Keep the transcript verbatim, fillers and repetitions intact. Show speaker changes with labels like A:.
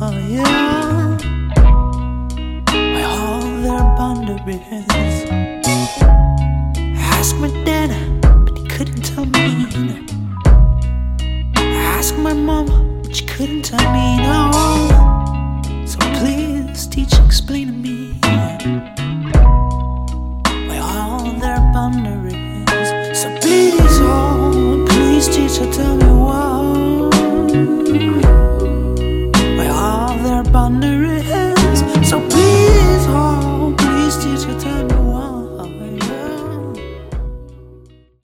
A: Oh yeah, by all their boundaries. Ask my dad, but he couldn't tell me. Ask my mom, but she couldn't tell me no. So please teach, explain to me.